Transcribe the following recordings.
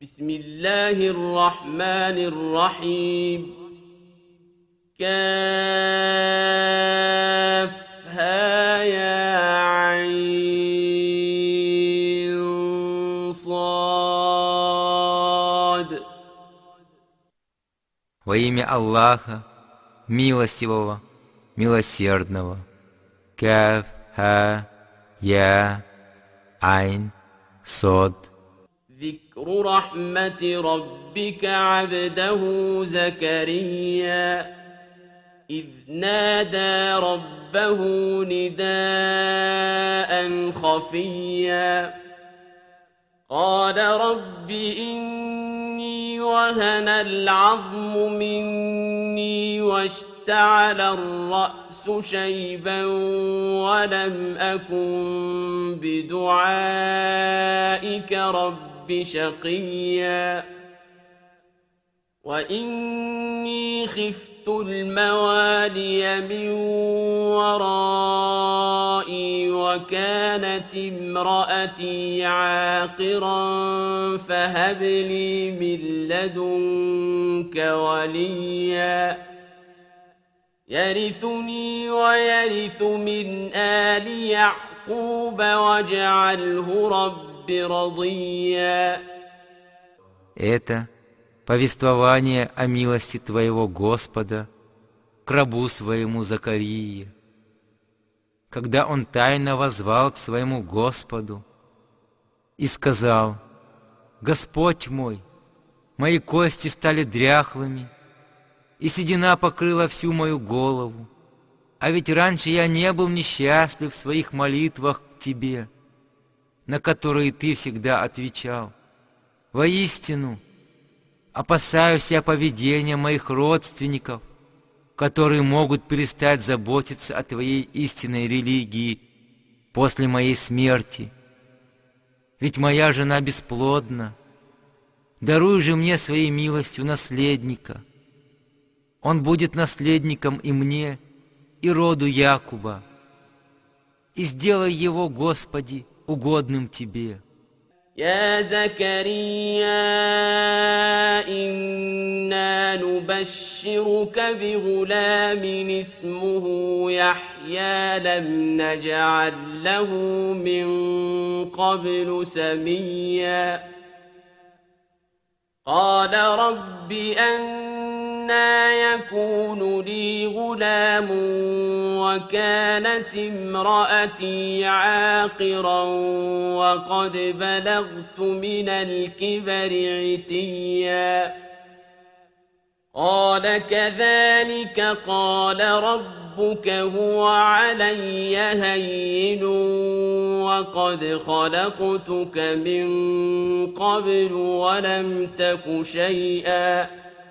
بسم الله الرحمن الرحيم كافها يا عين صاد. Во имя Аллаха, милостивого, милосердного. Каф, ха, я, айн, сод. ذكر رحمة ربك عبده زكريا إذ نادى ربه نداء خفيا قال رب إني وهن العظم مني واشتعل الرأس شيبا ولم أكن بدعائك رب شقيا وإني خفت الموالي من ورائي وكانت امرأتي عاقرا فهب لي من لدنك وليا يرثني ويرث من آل يعقوب واجعله رب رضيا. Это повествование о милости Твоего Господа к рабу своему Закарии, когда он тайно воззвал к своему Господу и сказал: «Господь мой, мои кости стали дряхлыми, и седина покрыла всю мою голову, а ведь раньше я не был несчастлив в своих молитвах к Тебе, на которые Ты всегда отвечал. Воистину, опасаюсь я поведения моих родственников, которые могут перестать заботиться о Твоей истинной религии после моей смерти. Ведь моя жена бесплодна. Даруй же мне своей милостью наследника. Он будет наследником и мне, и роду Якуба. И сделай его, Господи, угодным Тебе». يا زكريا إنا نبشرك بغلام اسمه يحيى لم نجعل له من قبل سميا قال رب أنى يكون لي غلام وكانت امرأتي عاقرا وقد بلغت من الكبر عتيا قال كذلك قال ربك هو علي هين وقد خلقتك من قبل ولم تك شيئا.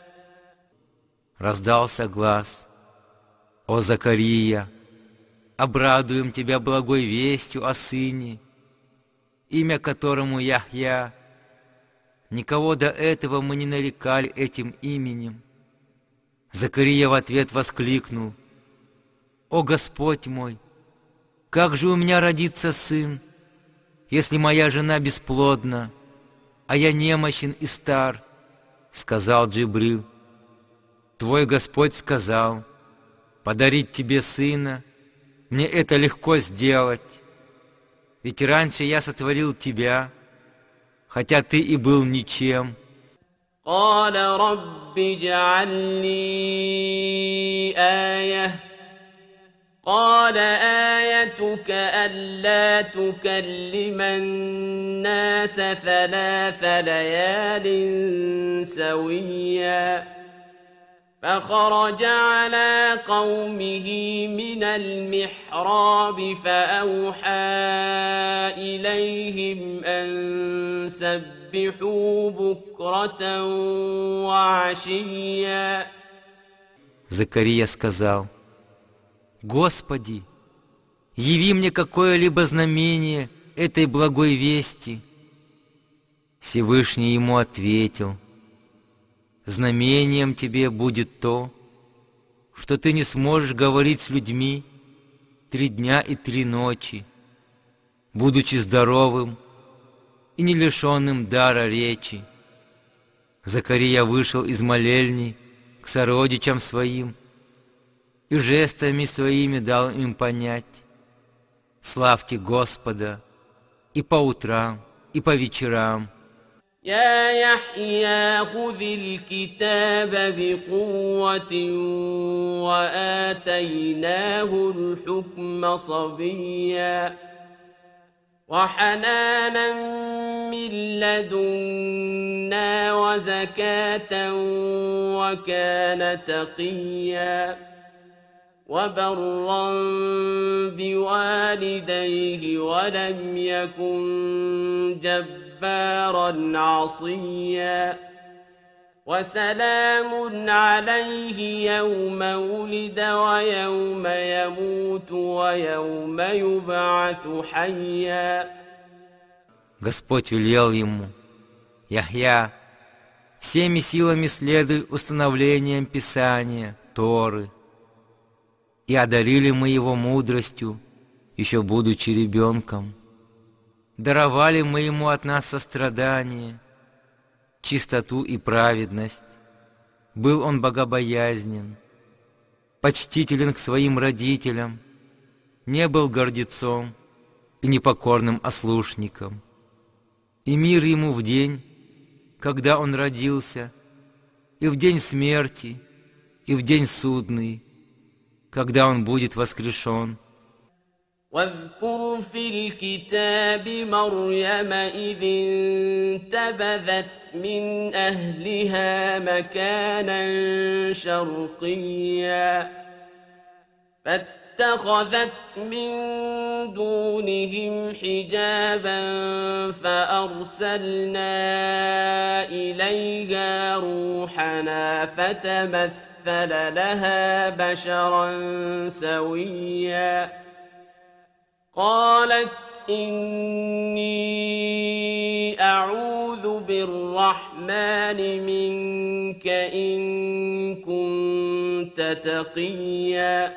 Раздался глас: «О Закария, обрадуем тебя благой вестью о сыне, имя которому Яхья. Никого до этого мы не нарекали этим именем». Закария в ответ воскликнул: «О Господь мой, как же у меня родится сын, если моя жена бесплодна, а я немощен и стар?» Сказал Джибрил: «Твой Господь сказал: подарить тебе сына, мне это легко сделать, ведь раньше я сотворил тебя, хотя ты и был ничем». قال رب اجعل لي آية قال آيتك ألا تكلم الناس 3 ليال سويا فخرج على قومه من المحراب فأوحى إليهم أن سبحوا بكرة وعشيا. Закария сказал: «Господи, яви мне какое-либо знамение этой благой вести». Всевышний ему ответил: «Знамением тебе будет то, что ты не сможешь говорить с людьми 3 дня и 3 ночи, будучи здоровым и не лишенным дара речи. Закария вышел из молельни к сородичам своим и жестами своими дал им понять: славьте Господа и по утрам, и по вечерам. يا يحيى خذ الكتاب بقوة وآتيناه الحكم صبيا وحنانا من لدنا وزكاة وكان تقيا وبرا بوالديه ولم يكن جبارا عصيا وسلام عليه يوم ولد ويوم يموت ويوم يبعث حيا. Господь велел ему: Яхья, всеми силами следуй установлениям Писания, Торы. И одарили мы его мудростью, еще будучи ребенком. Даровали мы ему от нас сострадание, чистоту и праведность. Был он богобоязнен, почтителен к своим родителям, не был гордецом и непокорным ослушником. И мир ему в день, когда он родился, и в день смерти, и в день судный, когда он будет воскрешен. واذكر في الكتاب مريم إذ انتبذت من أهلها مكانا شرقيا فاتخذت من دونهم حجابا فأرسلنا إليها روحنا فتمثل لها بشرا سويا قالت إني أعوذ بالرحمن منك إن كنت تقيا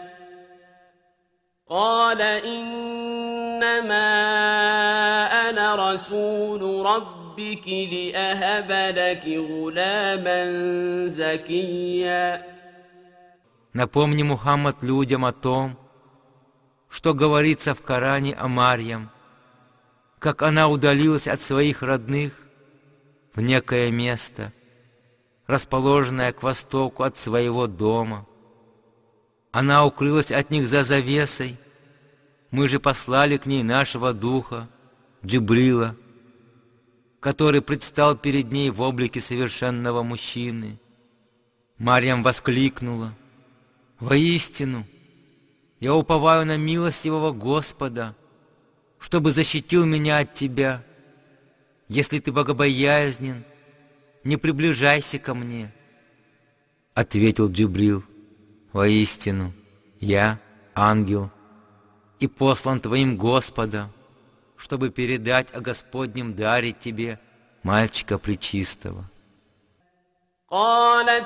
قال إنما أنا رسول ربك لأهب لك غلاما زكيا. Напомни, Мухаммад, людям о том, что говорится в Коране о Марьям, как она удалилась от своих родных в некое место, расположенное к востоку от своего дома. Она укрылась от них за завесой. Мы же послали к ней нашего духа, Джибрила, который предстал перед ней в облике совершенного мужчины. Марьям воскликнула: «Воистину, я уповаю на милостивого Господа, чтобы защитил меня от тебя. Если ты богобоязнен, не приближайся ко мне». Ответил Джибрил: «Воистину, я ангел и послан твоим Господом, чтобы передать о Господнем даре тебе мальчика пречистого». قالت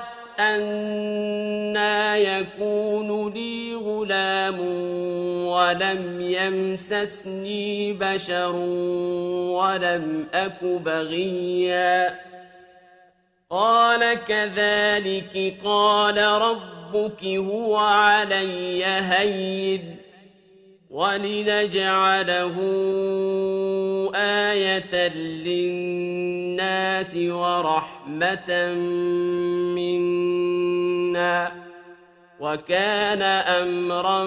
أنى يكون لي غلام ولم يمسسني بشر ولم أك بغيا قال كذلك قال ربك هو علي هين ولنجعله آية للناس ورحمة منا وكان أمرا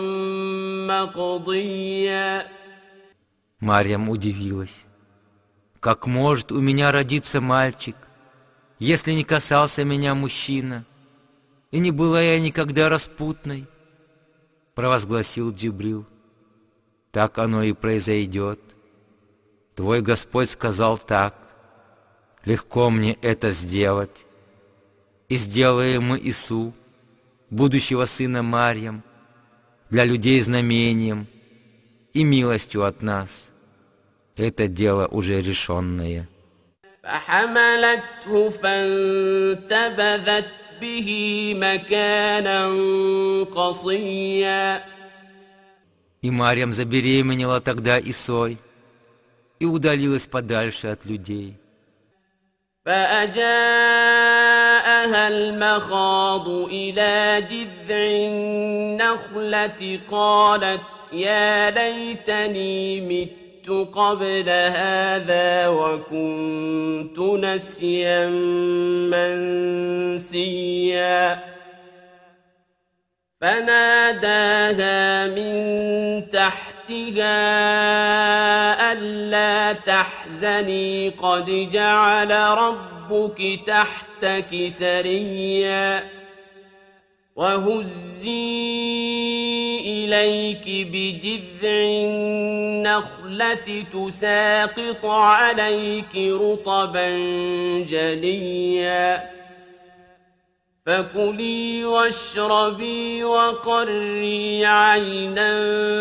مقضيا. Марьям удивилась: «Как может у меня родиться мальчик, если не касался меня мужчина, и не была я никогда распутной?» Провозгласил Джибрил: «Так оно и произойдет. Твой Господь сказал так: легко мне это сделать. И сделаем мы Ису, будущего сына Марьям, для людей знамением и милостью от нас. Это дело уже решенное». فحملته فانتبذت به مكانا قصيا. И Марьям забеременела тогда Исой и удалилась подальше от людей. فأجاءها المخاض إلى جذع النخلة قالت يا ليتني مت قبل هذا وكنت نسيا منسيا فناداها من تحتها ألا تحزني قد جعل ربك تحتك سريا وهزي إليك بجذع النخلة تساقط عليك رطبا جنيا فكلي واشربي وقري عينا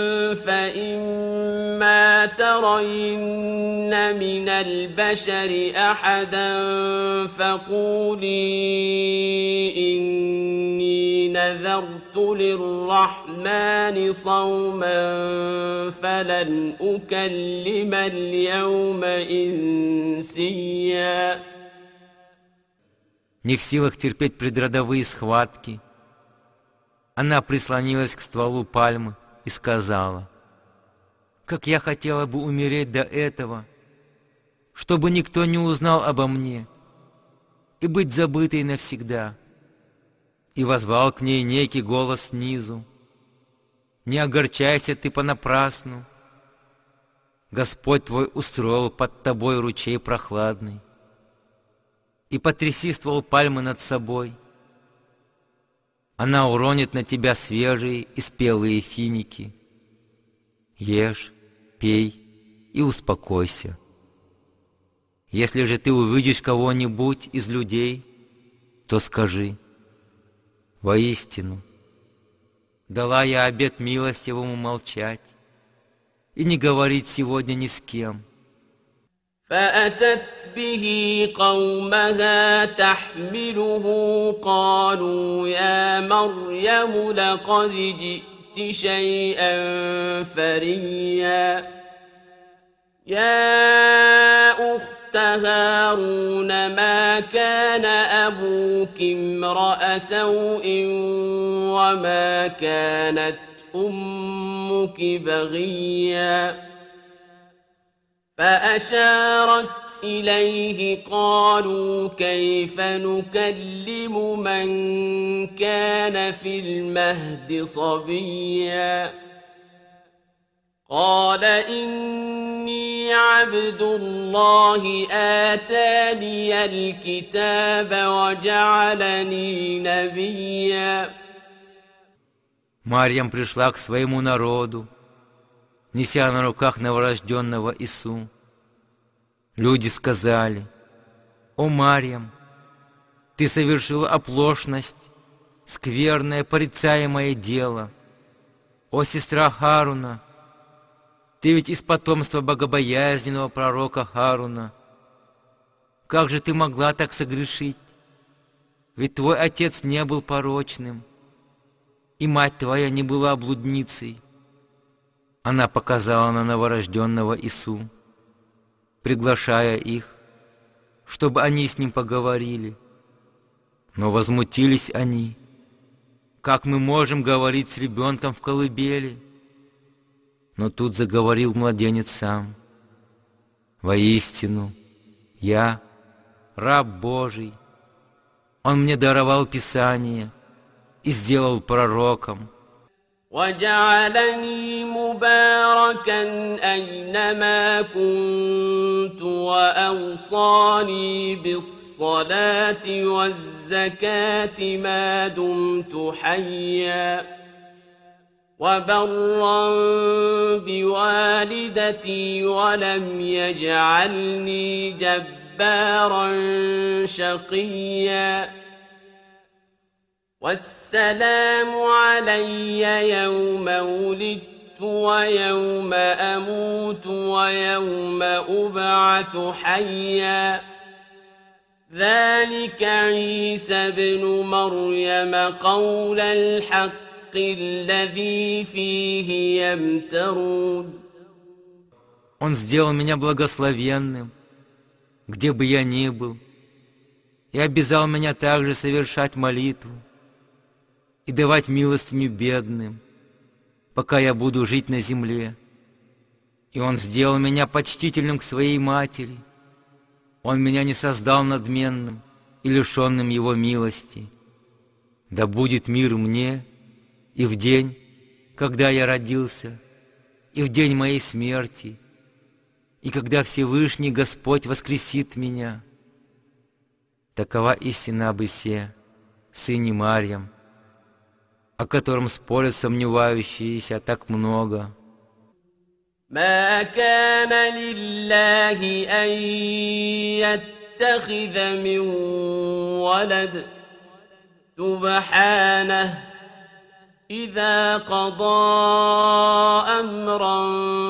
فإما ترين من البشر أحدا فقولي إني نذرت للرحمن صوما فلن أكلم اليوم إنسيا. Не в силах терпеть предродовые схватки, она прислонилась к стволу пальмы и сказала: «Как я хотела бы умереть до этого, чтобы никто не узнал обо мне и быть забытой навсегда». И воззвал к ней некий голос снизу: «Не огорчайся ты понапрасну, Господь твой устроил под тобой ручей прохладный. И потряси ствол пальмы над собой. Она уронит на тебя свежие и спелые финики. Ешь, пей и успокойся. Если же ты увидишь кого-нибудь из людей, то скажи: воистину, дала я обет милостивому молчать и не говорить сегодня ни с кем». فأتت به قومها تحمله قالوا يا مريم لقد جئت شيئا فريا يا أخت هارون ما كان أبوك امرأ سوء وما كانت أمك بغيا فأشارت إليه قالوا كيف نكلم من كان في المهد صبيا قال إني عبد الله آتاني الكتاب وجعلني نبيا. Марьям пришла к своему народу, неся на руках новорожденного Ису. Люди сказали: «О, Марьям, ты совершила оплошность, скверное, порицаемое дело. О, сестра Харуна, ты ведь из потомства богобоязненного пророка Харуна. Как же ты могла так согрешить? Ведь твой отец не был порочным, и мать твоя не была блудницей». Она показала на новорожденного Ису, приглашая их, чтобы они с ним поговорили. Но возмутились они: «Как мы можем говорить с ребенком в колыбели?» Но тут заговорил младенец сам: «Воистину, я раб Божий. Он мне даровал Писание и сделал пророком. وجعلني مباركا أينما كنت وأوصاني بالصلاة والزكاة ما دمت حيا وبرا بوالدتي ولم يجعلني جبارا شقيا والسلام علي يوم ولدت ويوم أموت ويوم أبعث حيا ذلك عيسى بن مريم قول الحق الذي فيه يمترون. Он сделал меня благословенным, где бы я ни был, и обязал меня также совершать молитву и давать милостыню бедным, пока я буду жить на земле. И Он сделал меня почтительным к своей матери. Он меня не создал надменным и лишенным Его милости. Да будет мир мне и в день, когда я родился, и в день моей смерти, и когда Всевышний Господь воскресит меня. Такова истина об Исе, сыне Марьям, о котором спорят сомневающиеся так много. ما كان لله أن يتخذ من ولد سبحانه إذا قضى أمرا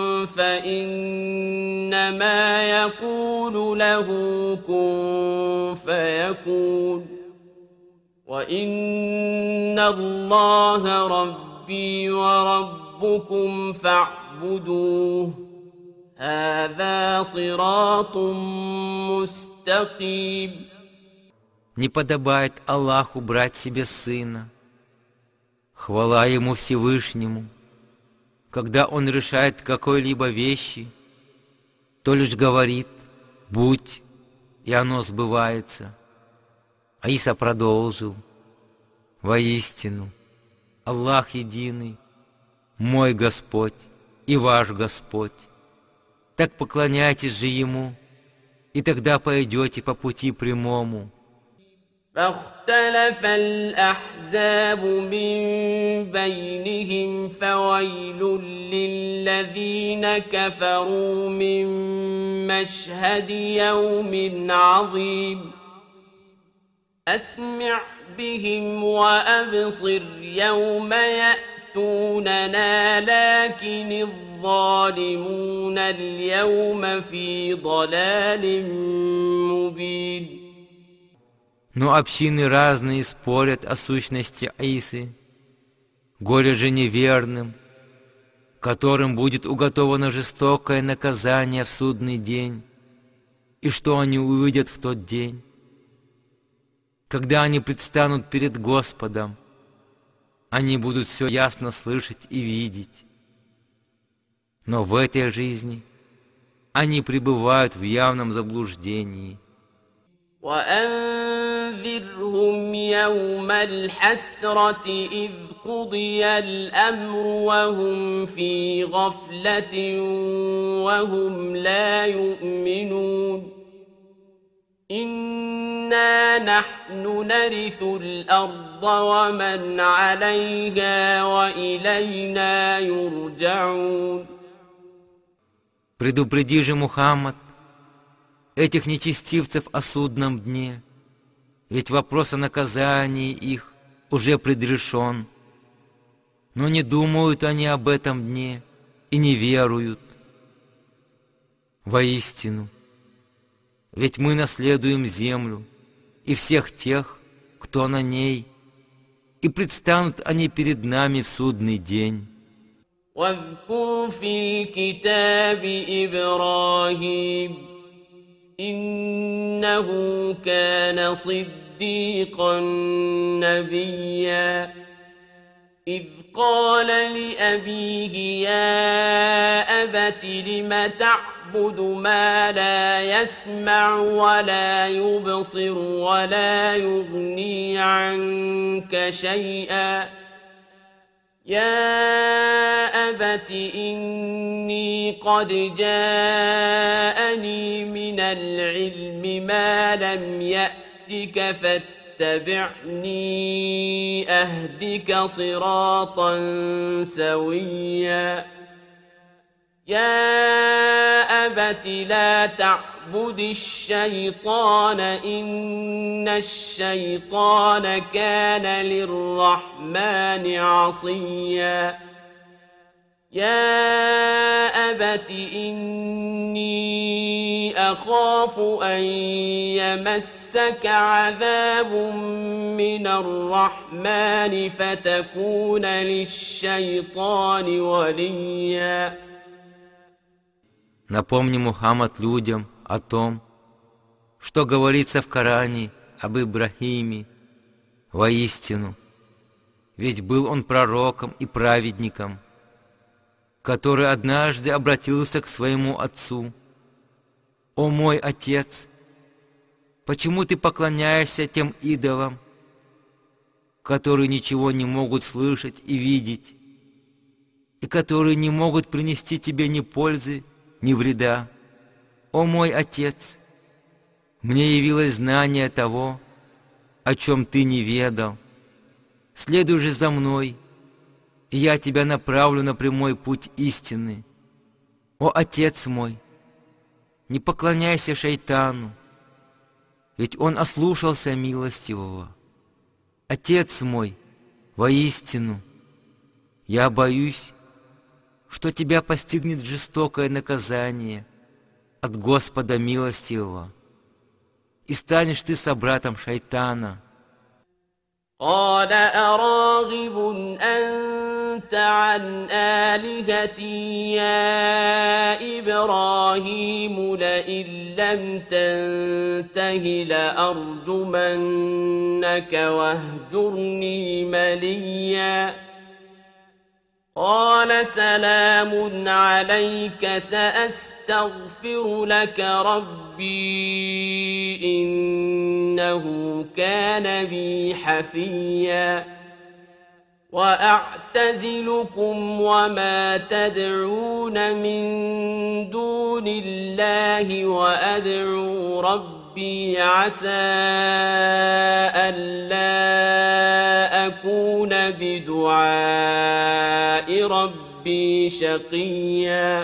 فإنما يقول له كن فيكون وإن الله ربي وربكم فاعبدوه هذا صراط مستقيم. Не подобает Аллаху брать себе сына. Хвала Ему Всевышнему, когда Он решает какой-либо вещи, то лишь говорит «будь», и оно сбывается. А Иса продолжил: «Воистину, Аллах единый, мой Господь и ваш Господь. Так поклоняйтесь же Ему, и тогда пойдете по пути прямому». فاختلف الأحزاب من بينهم فويل للذين كفروا من مشهد يوم عظيم. أسمع بهم وأبصر يوم يأتوننا لكن الظالمون اليوم في ضلال مبين. Но общины разные спорят о сущности Исы. Горе же неверным, которым будет уготовано жестокое наказание в судный день, и что они увидят в тот день, когда они предстанут перед Господом. Они будут все ясно слышать и видеть. Но в этой жизни они пребывают в явном заблуждении. وأنذرهم يوم الحسرة إذ قضي الأمر وهم في غفلة وهم لا يؤمنون. إنا نحن نرث الأرض ومن عليها وإلينا يرجعون. Предупреди же, Мухаммад, этих нечестивцев о судном дне, ведь вопрос о наказании их уже предрешен. Но не думают они об этом дне и не веруют. Воистину, ведь мы наследуем землю и всех тех, кто на ней, и предстанут они перед нами в судный день. واذكر في الكتاب إبراهيم إنه كان صديقا نبيا إذ قال لأبيه يا أبت لم تعبد ما لا يسمع ولا يبصر ولا يغني عنك شيئا يا أبت إني قد جاءني من العلم ما لم يأتك فاتبعني أهدك صراطا سويا يا أبت لا تعبد الشيطان إن الشيطان كان للرحمن عصيا يا أبت إني أخاف أن يمسك عذاب من الرحمن فتكون للشيطان وليا. Напомни, Мухаммад, людям о том, что говорится в Коране об Ибрахиме. Воистину, ведь был он пророком и праведником, который однажды обратился к своему отцу: «О мой отец, почему ты поклоняешься тем идолам, которые ничего не могут слышать и видеть, и которые не могут принести тебе ни пользы, ни вреда? О мой отец, мне явилось знание того, о чем ты не ведал. Следуй же за мной, и я тебя направлю на прямой путь истины. О отец мой, не поклоняйся шайтану, ведь он ослушался милостивого. Отец мой, воистину, я боюсь, что тебя постигнет жестокое наказание от Господа милостивого, и станешь ты собратом шайтана». قال أراغب أنت عن آلهتي يا إبراهيم لئن لم تنته لأرجمنك واهجرني مليا قال سلام عليك سأستغفر لك ربي إنه كان بي حفيا وأعتزلكم وما تدعون من دون الله وأدعو ربي عسى ألا أكون بدعاء ربي شقيا.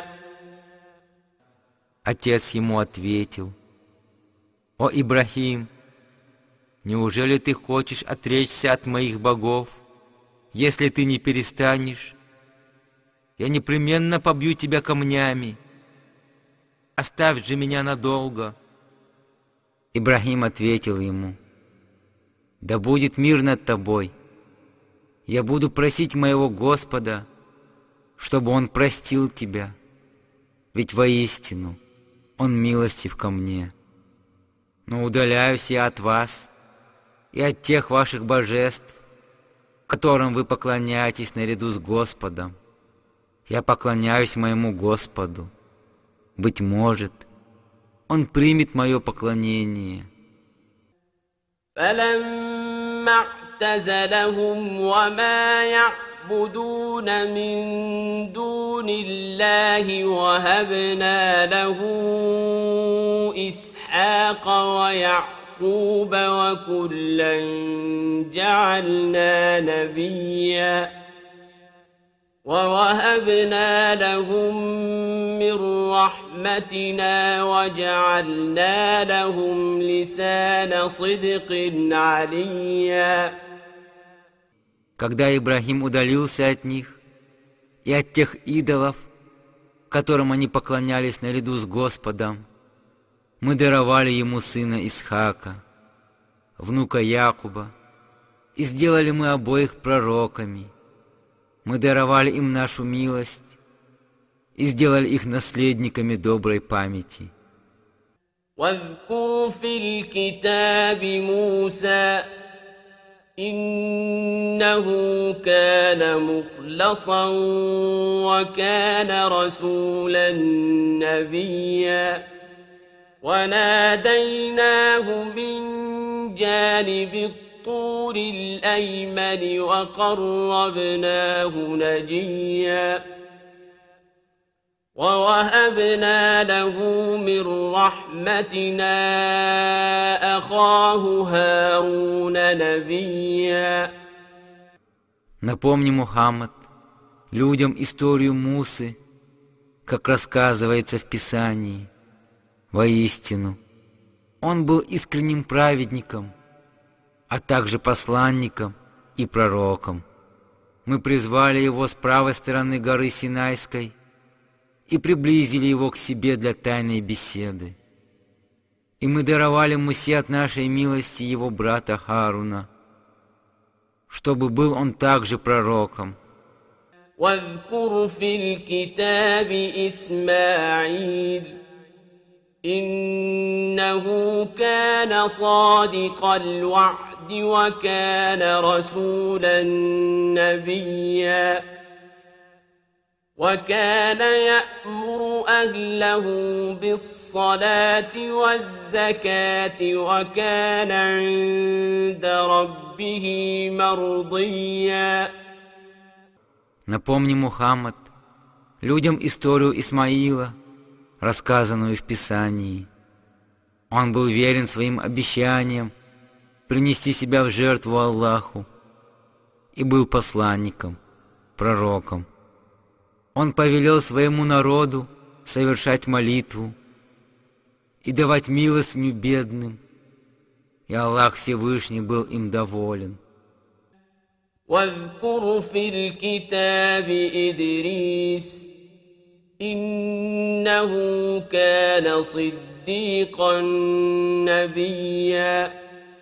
Отец ему ответил: «О Ибрахим, неужели ты хочешь отречься от моих богов? Если ты не перестанешь, я непременно побью тебя камнями. Оставь же меня надолго». Ибрахим ответил ему: «Да будет мир над тобой. Я буду просить моего Господа, чтобы Он простил тебя, ведь воистину Он милостив ко мне. Но удаляюсь я от вас и от тех ваших божеств, которым вы поклоняетесь наряду с Господом. Я поклоняюсь моему Господу. Быть может, Он примет мое поклонение». فلما اعتزلهم وما يعبدون من دون الله وهبنا له إسحاق ويعقوب وكلا جعلنا نبيا ووهبنا لهم من رحمتنا وجعلنا لهم لسان صدق عليا. Когда Ибрахим удалился от них и от тех идолов, которым они поклонялись наряду с Господом, мы даровали ему сына Исхака, внука Якуба, и сделали мы обоих пророками. Мы даровали им нашу милость и сделали их наследниками доброй памяти. واذكر في الكتاب موسى إنه كان مخلصا وكان رسولا نبيا وناديناه من جانب الطور الأيمن وقربناه نجيا ووهبنا له من رحمتنا أخاه هارون نبيا. Напомни, Мухаммад, людям историю Мусы, как рассказывается в Писании. Воистину, он был искренним праведником, а также посланником и пророком. Мы призвали его с правой стороны горы Синайской и приблизили его к себе для тайной беседы. И мы даровали Мусе от нашей милости его брата Харуна, чтобы был он также пророком. واذكر في الكتاب إسماعيل إنه كان صادق الوعد وكان رسولا نبيا وكان يأمر أهله بالصلاة والزكاة وكان عند ربه مرضيا. Напомни, Мухаммад, людям историю Исмаила, рассказанную в Писании. Он был верен своим обещаниям принести себя в жертву Аллаху и был посланником, пророком. Он повелел своему народу совершать молитву и давать милостыню бедным, и Аллах Всевышний был им доволен. واذكر في الكتاب إدريس إنه كان صديقا نبيا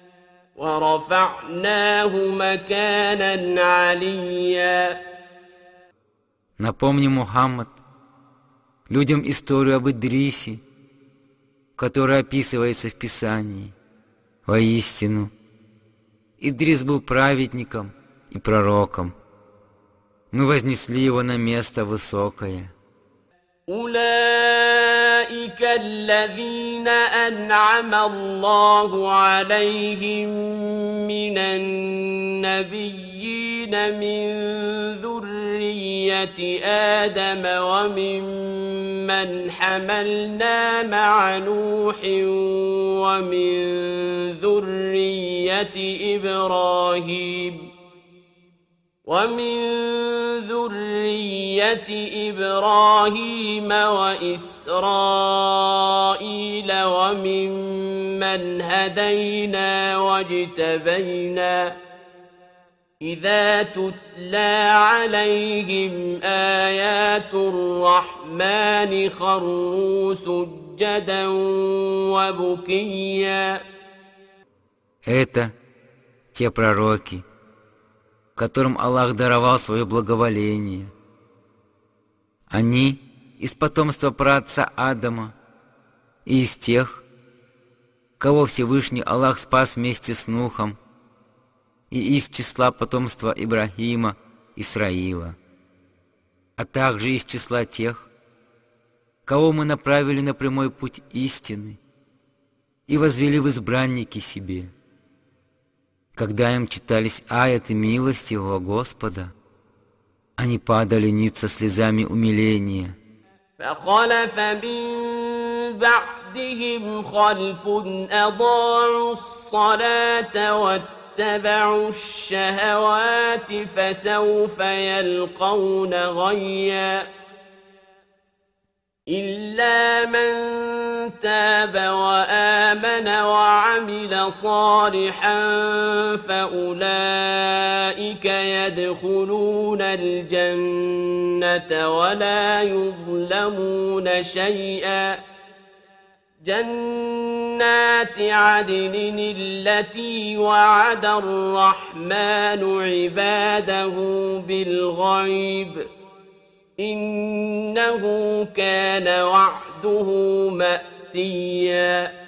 ورفعناه مكانا عليا. Напомни, Мухаммад, людям историю об Идрисе, которая описывается в Писании. Воистину, Идрис был праведником и пророком. Мы вознесли его на место высокое. أولئك الذين أنعم الله عليهم من النبيين من ذرية آدم وممن حملنا مع نوح ومن ذرية إبراهيم وإسرائيل وممن هدينا واجتبينا إذا تتلى عليهم آيات الرحمن خروا سجدا وبكيا. Это те пророки, которым Аллах даровал свое благоволение. Они из потомства праотца Адама и из тех, кого Всевышний Аллах спас вместе с Нухом, и из числа потомства Ибрахима, Исраила, а также из числа тех, кого мы направили на прямой путь истины и возвели в избранники себе. Когда им читались аяты милостивого Господа, они падали ниц со слезами умиления. فخلف من بعدهم خلف أضاعوا الصلاة واتبعوا الشهوات فسوف يلقون غيا إلا من تاب وآمن وعمل صالحا فأولئك يدخلون الجنة ولا يظلمون شيئا جنات عدن التي وعد الرحمن عباده بالغيب إنه كان وعده مأتيا.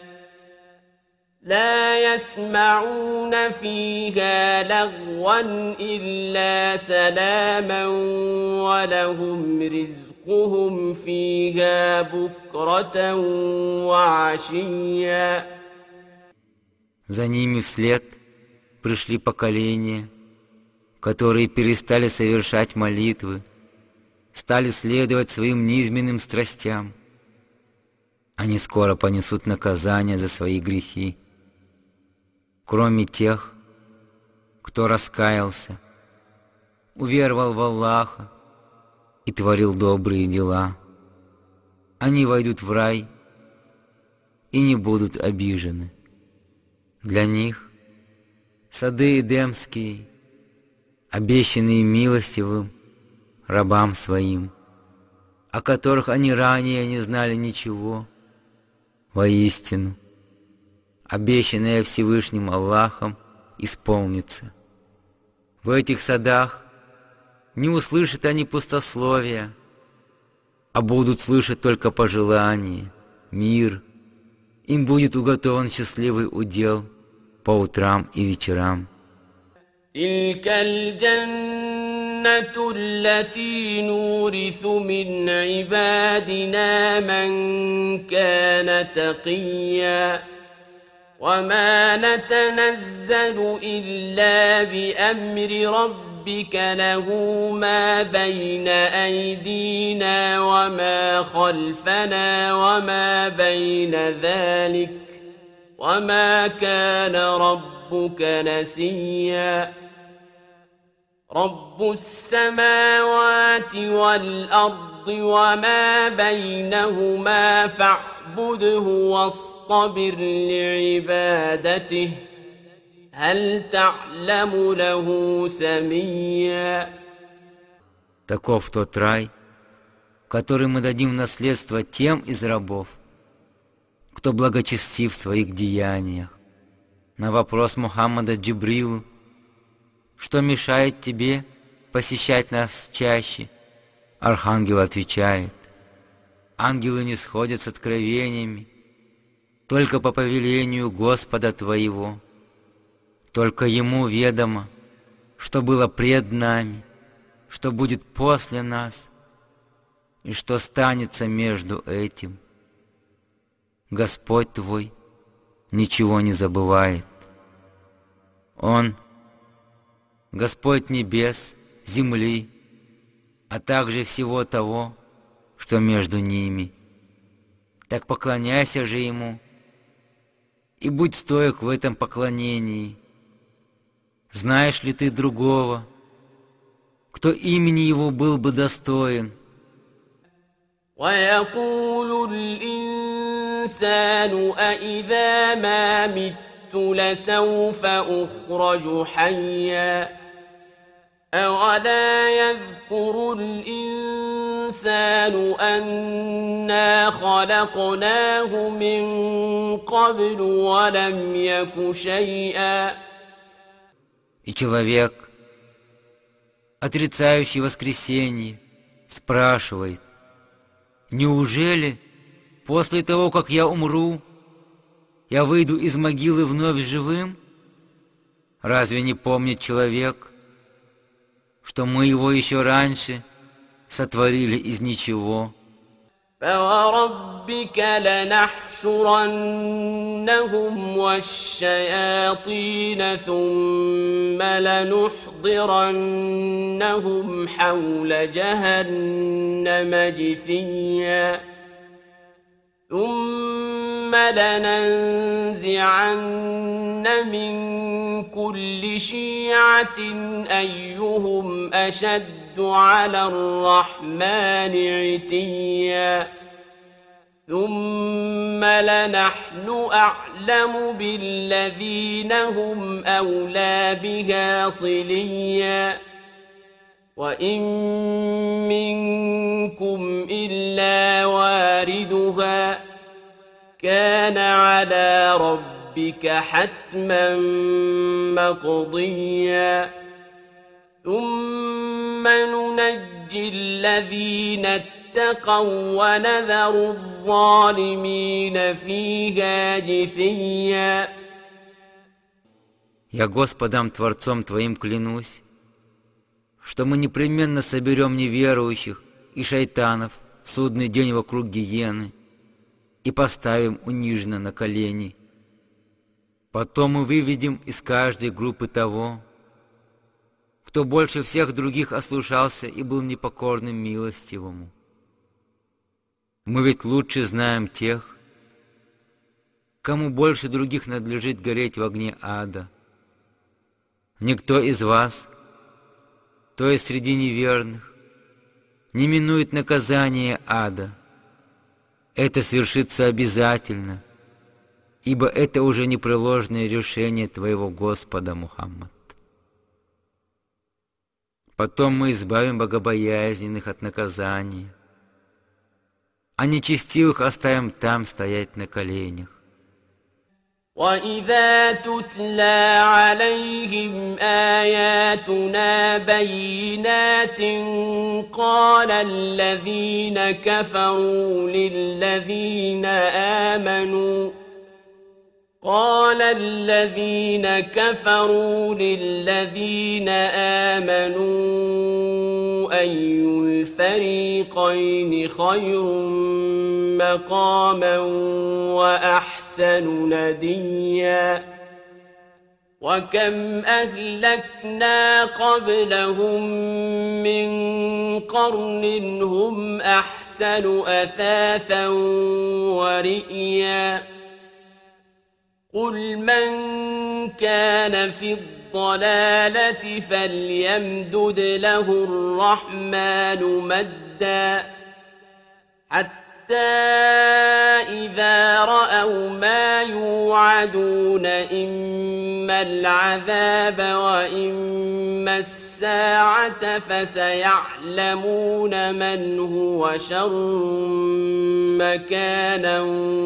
لا يسمعون فيها لغوا إلا سلاما ولهم رزقهم فيها بكرة وعشيا. За ними вслед пришли поколения, которые перестали совершать молитвы, стали следовать своим низменным страстям. Они скоро понесут наказание за свои грехи. Кроме тех, кто раскаялся, уверовал в Аллаха и творил добрые дела, они войдут в рай и не будут обижены. Для них сады эдемские, обещанные милостивым рабам своим, о которых они ранее не знали ничего. Воистину, обещанное Всевышним Аллахом исполнится. В этих садах не услышат они пустословия, а будут слышать только пожелания, мир, им будет уготован счастливый удел по утрам и вечерам. تلك الجنة التي نورث من عبادنا من كان تقيا وما نتنزل إلا بأمر ربك له ما بين أيدينا وما خلفنا وما بين ذلك وما كان ربك نسيا رب السماوات والأرض وما بينهما فاعبده واصطبر لعبادته هل تعلم له سميا. Таков тот рай, который мы дадим в наследство тем из рабов, кто благочестив в своих деяниях. На вопрос Мухаммада Джибрилу, что мешает тебе посещать нас чаще, архангел отвечает: ангелы не сходят с откровениями только по повелению Господа твоего. Только Ему ведомо, что было пред нами, что будет после нас и что станется между этим. Господь твой ничего не забывает. Он — Господь небес, земли, а также всего того, что между ними. Так поклоняйся же Ему и будь стоек в этом поклонении. Знаешь ли ты другого, кто имени Его был бы достоин? ويقول الإنسان أإذا ما مت لسوف أخرج حيا أولا يذكر الإنسان أنا خلقناه من قبل ولم يك شيئا. И человек, отрицающий воскресенье, спрашивает: неужели после того, как я умру, я выйду из могилы вновь живым? Разве не помнит человек, что мы его еще раньше сотворили из ничего? فوربك لنحشرنهم والشياطين ثم لنحضرنهم حول جهنم جثيا ثم لننزعن من كل شيعة أيهم أشد على الرحمن عتيا ثم لنحن أعلم بالذين هم أولى بها صليا وإن منكم إلا واردها كان على ربك حتما مقضيا ثم ننجي الذين اتقوا ونذر الظالمين فيها جثيا. Я Господом Творцом твоим клянусь, что мы непременно соберем неверующих и шайтанов в судный день вокруг гиены и поставим униженно на колени. Потом мы выведем из каждой группы того, кто больше всех других ослушался и был непокорным милостивому. Мы ведь лучше знаем тех, кому больше других надлежит гореть в огне ада. Никто из вас, то есть среди неверных, не минует наказание ада. Это свершится обязательно, ибо это уже непреложное решение твоего Господа, Мухаммад. Потом мы избавим богобоязненных от наказания, а нечестивых оставим там стоять на коленях. وإذا تتلى عليهم آياتنا بينات قال الذين كفروا للذين آمنوا قال الذين كفروا للذين آمنوا أي الفريقين خير مقاما وأحسن نديا وكم أهلكنا قبلهم من قرن هم أحسن أثاثا ورئيا قل من كان في الضلالة فليمدد له الرحمن مدا حتى إذا رأوا ما يوعدون إما العذاب وإما الساعة فسيعلمون من هو شر مكانا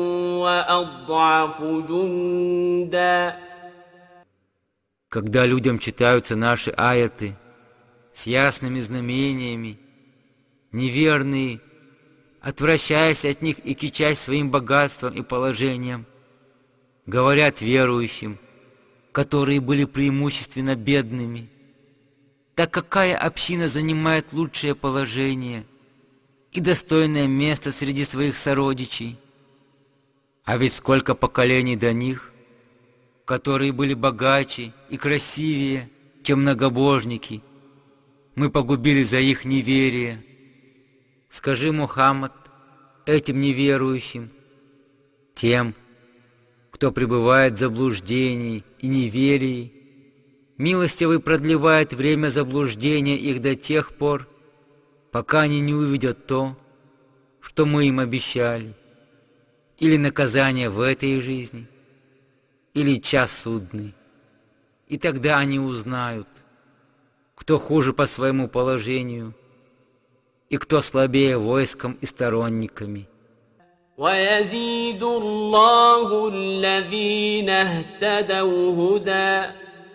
وأضعف جندا. Когда людям читаются наши аяты с ясными знамениями, неверные, отвращаясь от них и кичась своим богатством и положением, говорят верующим, которые были преимущественно бедными: так какая община занимает лучшее положение и достойное место среди своих сородичей? А ведь сколько поколений до них, которые были богаче и красивее, чем многобожники, мы погубили за их неверие. Скажи, Мухаммад, этим неверующим, тем, кто пребывает в заблуждении и неверии, милостивый продлевает время заблуждения их до тех пор, пока они не увидят то, что мы им обещали, или наказание в этой жизни, или час судный. И тогда они узнают, кто хуже по своему положению и кто слабее войском и сторонниками. ويزيد الله الذين اهتدوا هدى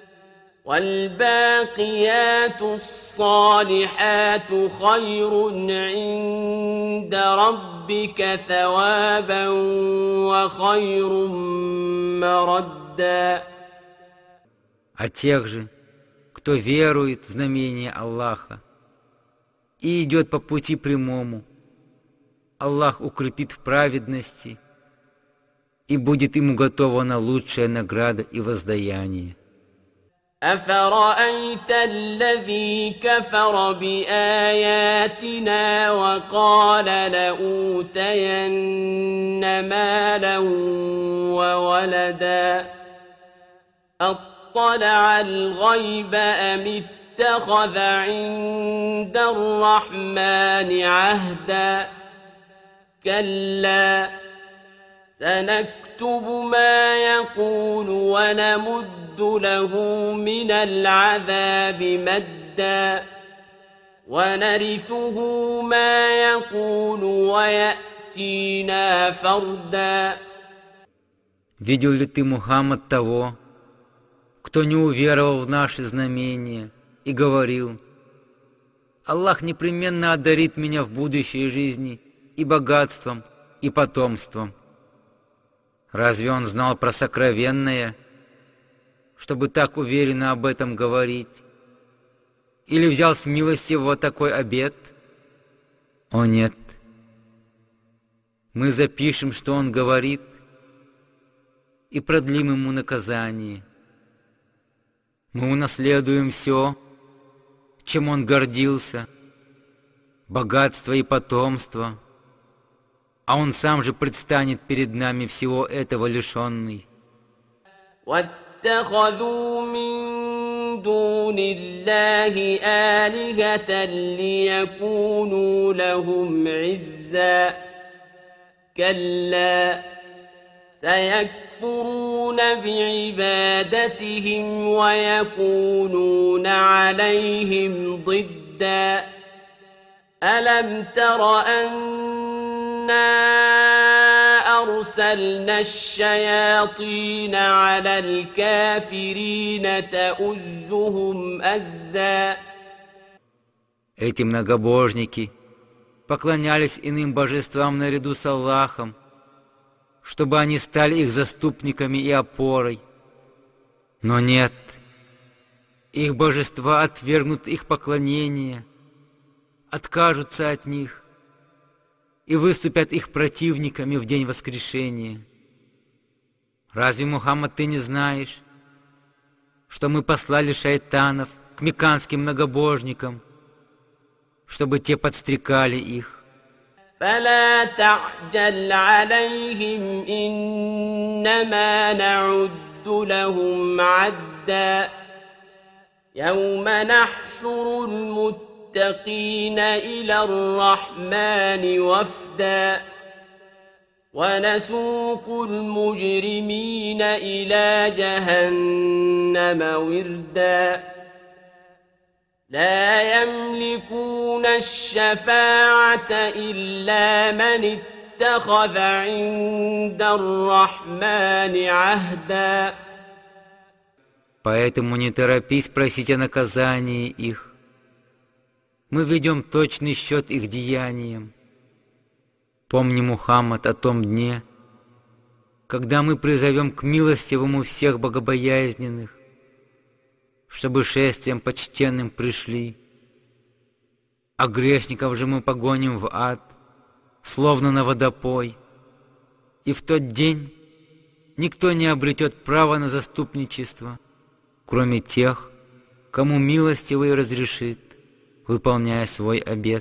والباقيات الصالحات خير عند ربك ثوابا وخير مردا. А тех же, кто верует в знамение Аллаха и идет по пути прямому, Аллах укрепит в праведности, и будет ему уготована лучшая награда и воздаяние. أفرأيت الذي كفر بآياتنا وقال لأوتين مالا وولدا أطلع الغيب أم اتخذ عند الرحمن عهدا كلا سنكتب ما يقول ونمد له من العذاب مدا ونرثه ما يقول ويأتينا فردا. Видел ли ты, Мухаммад, того, кто не уверовал в наши знамения и говорил: Аллах непременно одарит меня в будущей жизни и богатством, и потомством? Разве он знал про сокровенное, чтобы так уверенно об этом говорить? Или взял с милостивого такой обет? О нет! Мы запишем, что он говорит, и продлим ему наказание. Мы унаследуем все, чем он гордился, богатство и потомство, а он сам же предстанет перед нами всего этого лишенный. واتخذوا من دون الله آلهة ليكونوا لهم عزا كلا سيكفرون بعبادتهم ويكونون عليهم ضدا ألم تر أنا أرسلنا الشياطين على الكافرين تؤزهم أزا. Эти многобожники поклонялись иным божествам наряду с Аллахом, чтобы они стали их заступниками и опорой. Но нет, их божества отвергнут их поклонение, откажутся от них и выступят их противниками в день воскрешения. Разве, Мухаммад, ты не знаешь, что мы послали шайтанов к мекканским многобожникам, чтобы те подстрекали их? فلا تعجل عليهم إنما نعد لهم عدا يوم نحشر المتقين إلى الرحمن وفدا ونسوق المجرمين إلى جهنم وردا لا يملكون الشفاعة إلا من اتخذ عند الرحمن عهدا. Поэтому не торопись просить о наказании их. Мы ведем точный счет их деяниям. Помни, Мухаммад, о том дне, когда мы призовем к милостивому всех богобоязненных, чтобы шествием почтенным пришли, а грешников же мы погоним в ад, словно на водопой, и в тот день никто не обретет права на заступничество, кроме тех, кому милостивый разрешит, выполняя свой обет.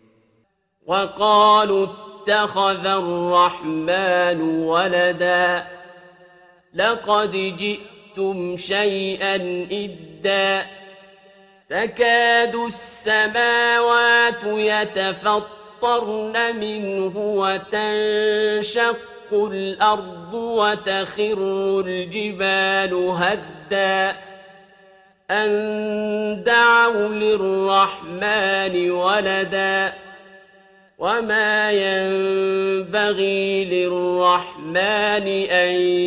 وقالوا اتخذ الرحمن ولدا لقد جئتم شيئا إدا تكاد السماوات يتفطرن منه وتنشق الأرض وتخر الجبال هدا أن دعوا للرحمن ولدا وما ينبغي للرحمن أن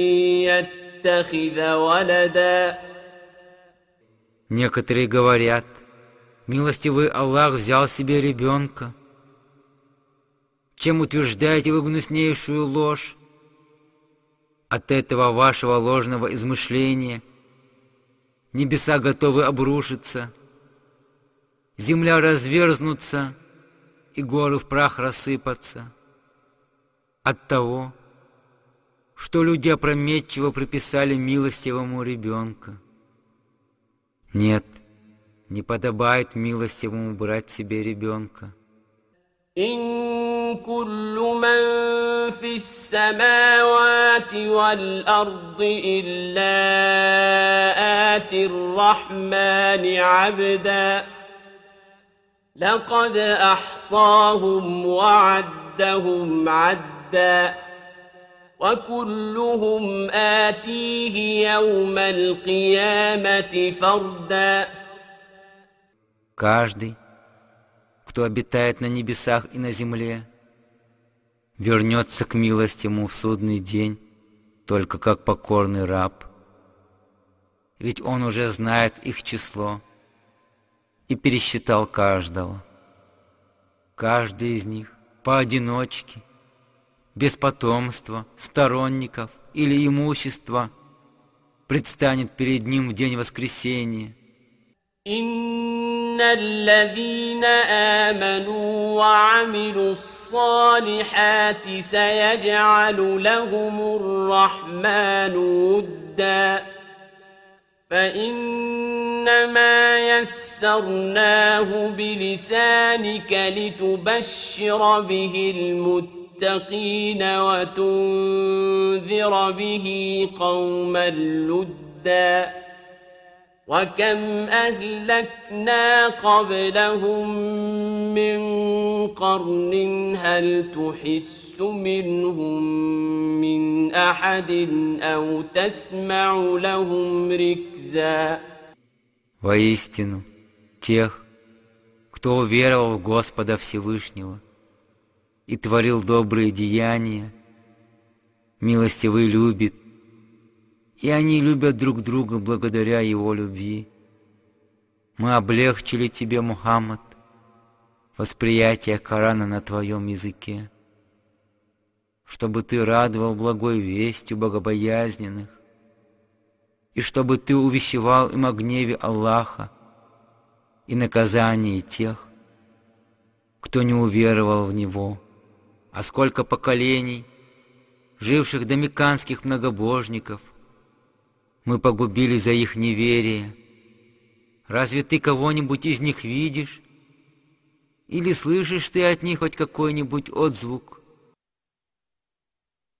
يتخذ ولدا. Некоторые говорят: милостивый Аллах взял себе ребенка. Чем утверждаете вы гнуснейшую ложь? От этого вашего ложного измышления небеса готовы обрушиться, земля разверзнуться и горы в прах рассыпаться от того, что люди опрометчиво приписали милостивому ребенка. Нет, не подобает милостивому брать себе ребенка. إن كل من في السماوات والأرض إلا آتي الرحمن عبدا لقد أحصاهم وعدهم عدا وكلهم آتيه يوم القيامة فردا. Каждый, кто обитает на небесах и на земле, вернется к милостивому в судный день только как покорный раб. Ведь он уже знает их число и пересчитал каждого. Каждый из них поодиночке, без потомства, сторонников или имущества, предстанет перед ним в день воскресения. إن الذين آمنوا وعملوا الصالحات سيجعل لهم الرحمن ودا فإنما يسرناه بلسانك لتبشر به المتقين وتنذر به قوما لدا وكم أهلكنا قبلهم من قرن هل تحس منهم من أحد أو تسمع لهم ركزا. Воистину, тех, кто уверовал в Господа Всевышнего и творил добрые деяния, милостивый любит, и они любят друг друга благодаря Его любви. Мы облегчили тебе, Мухаммад, восприятие Корана на твоем языке. чтобы ты радовал благой вестью богобоязненных, и чтобы ты увещевал им о гневе Аллаха и наказании тех, кто не уверовал в Него. А сколько поколений, живших до мекканских многобожников, мы погубили за их неверие. Разве ты кого-нибудь из них видишь? Или слышишь ты от них хоть какой-нибудь отзвук?